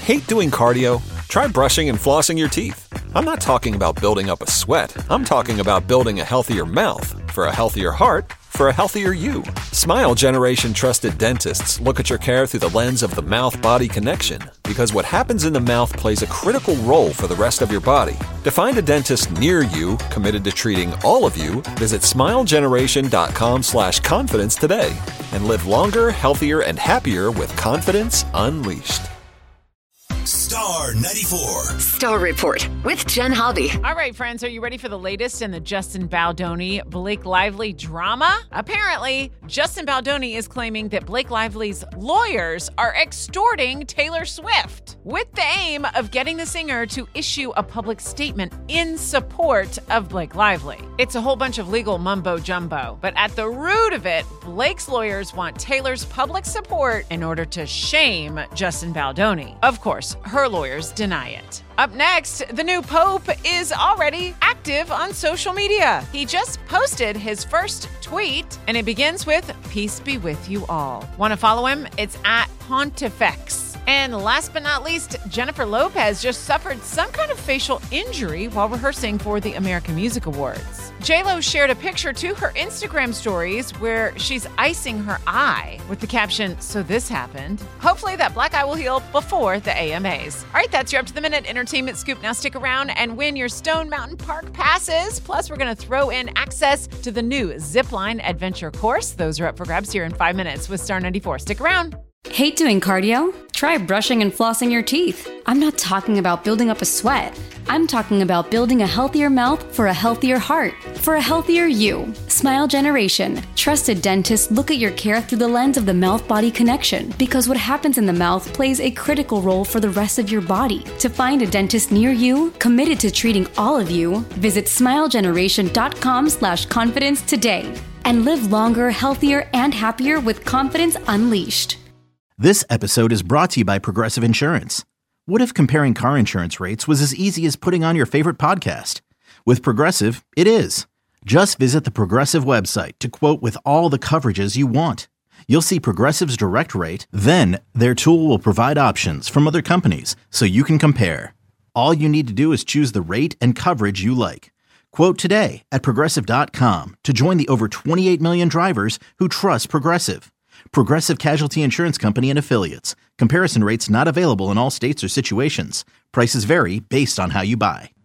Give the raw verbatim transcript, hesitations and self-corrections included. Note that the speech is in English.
Hate doing cardio? Try brushing and flossing your teeth. I'm not talking about building up a sweat. I'm talking about building a healthier mouth for a healthier heart for a healthier you. Smile Generation trusted dentists look at your care through the lens of the mouth-body connection, because what happens in the mouth plays a critical role for the rest of your body. To find a dentist near you committed to treating all of you, visit smilegeneration.com slash confidence today and live longer, healthier, and happier with confidence unleashed. Star ninety-four. Star Report with Jen Hobby. All right, friends, are you ready for the latest in the Justin Baldoni, Blake Lively drama? Apparently, Justin Baldoni is claiming that Blake Lively's lawyers are extorting Taylor Swift with the aim of getting the singer to issue a public statement in support of Blake Lively. It's a whole bunch of legal mumbo jumbo, but at the root of it, Blake's lawyers want Taylor's public support in order to shame Justin Baldoni. Of course, her lawyers deny it. Up next, the new Pope is already active on social media. He just posted his first tweet, and it begins with, "Peace be with you all." Want to follow him? It's at Pontifex. And last but not least, Jennifer Lopez just suffered some kind of facial injury while rehearsing for the American Music Awards. J-Lo shared a picture to her Instagram stories where she's icing her eye with the caption, "So this happened." Hopefully that black eye will heal before the A M As. All right, that's your up-to-the-minute entertainment scoop. Now stick around and win your Stone Mountain Park passes. Plus, we're going to throw in access to the new Zipline Adventure course. Those are up for grabs here in five minutes with Star ninety-four. Stick around. Hate doing cardio? Try brushing and flossing your teeth. I'm not talking about building up a sweat. I'm talking about building a healthier mouth for a healthier heart, for a healthier you. Smile Generation. Trusted dentists look at your care through the lens of the mouth-body connection, because what happens in the mouth plays a critical role for the rest of your body. To find a dentist near you, committed to treating all of you, visit smilegeneration.com slash confidence today and live longer, healthier, and happier with confidence unleashed. This episode is brought to you by Progressive Insurance. What if comparing car insurance rates was as easy as putting on your favorite podcast? With Progressive, it is. Just visit the Progressive website to quote with all the coverages you want. You'll see Progressive's direct rate, then their tool will provide options from other companies so you can compare. All you need to do is choose the rate and coverage you like. Quote today at Progressive dot com to join the over twenty-eight million drivers who trust Progressive. Progressive Casualty Insurance Company and Affiliates. Comparison rates not available in all states or situations. Prices vary based on how you buy.